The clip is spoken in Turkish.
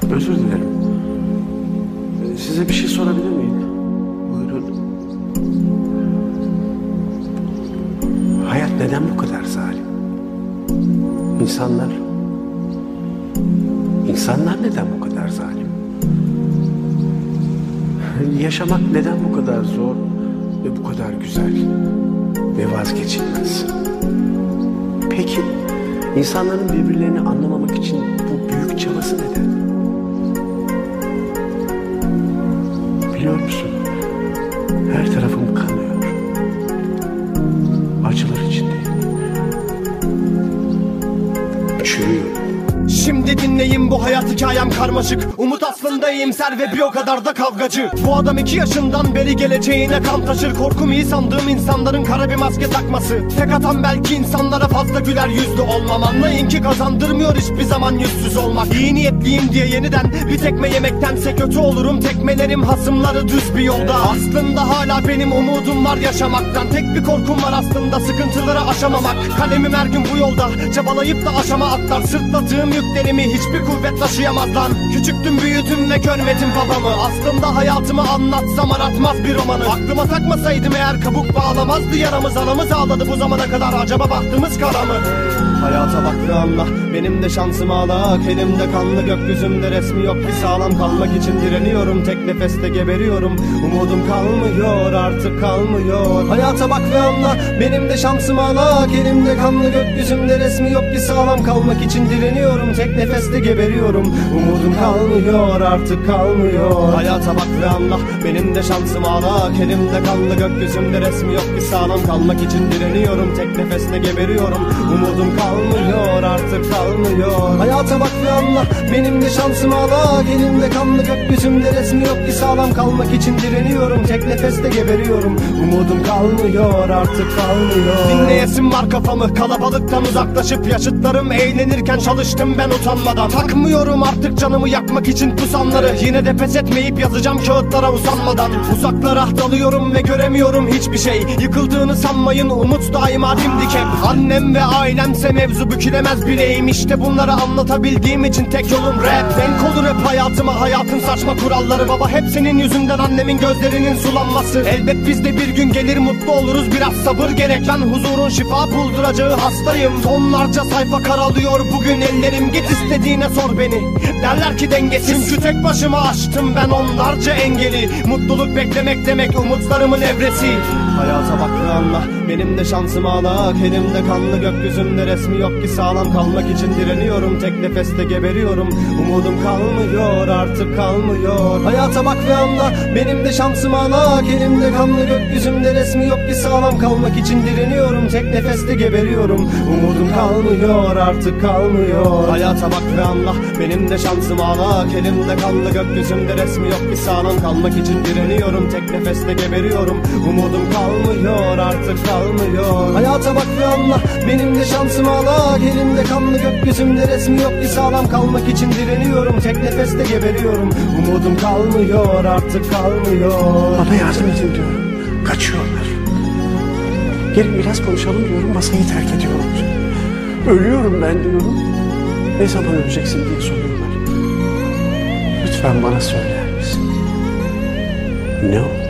Özür dilerim. Size bir şey sorabilir miyim? Buyurun. Hayat neden bu kadar zalim? İnsanlar neden bu kadar zalim? Yaşamak neden bu kadar zor ve bu kadar güzel ve vazgeçilmez? Peki insanların birbirlerini anlamamak için bu büyük çabası neden? Biliyor musun? Her tarafım kanıyor. Acılar içindeyim. Çürüyorum. Şimdi dinleyin, bu hayat hikayem karmaşık. Umut aslında iyimser ve bir o kadar da kavgacı. Bu adam 2 yaşından beri geleceğine kan taşır. Korkum iyi sandığım insanların kara bir maske takması. Tek atan belki insanlara fazla güler yüzlü olmam. Anlayın ki kazandırmıyor hiçbir zaman yüzsüz olmak. İyi niyetliyim diye yeniden bir tekme yemektense kötü olurum. Tekmelerim hasımları düz bir yolda. Aslında hala benim umudum var yaşamaktan. Tek bir korkum var aslında, sıkıntıları aşamamak. Kalemim her gün bu yolda, çabalayıp da aşama atlar. Sırtladığım yüklerimi hiçbir kuvvet taşıyamaz lan. Küçüktüm, büyüdüm ve görmedim babamı. Aslında hayatımı anlatsam aratmaz bir romanı. Aklıma takmasaydım eğer kabuk bağlamazdı yaramız. Anamız ağladı bu zamana kadar, acaba bahtımız kara mı? Hayata bak ve anla, benim de şansım ağlak. Elimde kanlı, gökyüzümde resmi yok. Bir sağlam kalmak için direniyorum. Tek nefeste geberiyorum. Umudum kalmıyor, artık kalmıyor. Hayata bak ve anla, benim de şansım ağlak. Elimde kanlı, gökyüzümde resmi yok. Bir sağlam kalmak için direniyorum. Tek nefeste geberiyorum. Umudum kalmıyor, artık kalmıyor. Hayata bak ve anla, benim de şansım ağlak. Elimde kanlı, gökyüzümde resmi yok. Bir sağlam kalmak için direniyorum. Tek nefeste geberiyorum. Umudum kalmıyor, artık kalmıyor. Hayata bak ve anla, benim de şansım ağlak. Elimde kanlı, gökyüzümde resmi yok. Bir sağlam kalmak için direniyorum. Tek nefeste geberiyorum. Umudum kalmıyor, artık kalmıyor. Dinleyesim var kafamı, kalabalıktan uzaklaşıp. Yaşıtlarım eğlenirken çalıştım ben utanmadan. Takmıyorum artık canımı yakmak için pusanları. Yine de pes etmeyip yazacağım kağıtlara usanmadan. Uzaklara dalıyorum ve göremiyorum hiçbir şey. Yıkıldığını sanmayın, umut daima dimdik hep. Annem ve ailemse mevzu bükülemez bireyim. İşte bunları anlatabildiğim için tek yolum rap. Denk olur hep hayatıma hayatın saçma kuralları. Baba hep senin yüzünden, annemin gözlerinin sulanması. Elbet biz de bir gün gelir, mutlu oluruz, biraz sabır gerek. Ben huzurun şifa bulduracağı hastayım. Tonlarca sayfa karalıyor bugün ellerim. Git istediğine sor beni, derler ki dengesiz. Çünkü tek başıma aştım ben onlarca engeli. Mutluluk beklemek demek umutlarımın evresi. Hayata bak ve anla, benim de şansım ağlak. Elimde kanlı, gökyüzümde resmi yok. Ki sağlam kalmak için direniyorum. Tek nefeste geberiyorum. Umudum kalmıyor, artık kalmıyor. Hayata bak ve anla, benim de şansım ağlak. Elimde kanlı, gökyüzümde resmi yok. Ki sağlam kalmak için direniyorum. Tek nefeste geberiyorum. Umudum kalmıyor, artık kalmıyor. Hayata bak ve anla, benim de şansım ağlak. Elimde kanlı, gökyüzümde resmi yok. Ki sağlam kalmak için direniyorum. Tek nefeste geberiyorum. Umudum kalmıyor, artık kalmıyor. Hayata bak ve anla, benim de şansım ağlak. Elimde kanlı, gökyüzümde resmi yok. Ki sağlam kalmak için direniyorum. Tek nefeste geberiyorum. Umudum kalmıyor, artık kalmıyor. Bana yardım edin diyorum. Kaçıyorlar. Gelin biraz konuşalım diyorum. Masayı terk ediyorlar. Ölüyorum ben diyorum. Ne zaman öleceksin diye soruyorlar. Lütfen bana söyler misin? Ne o?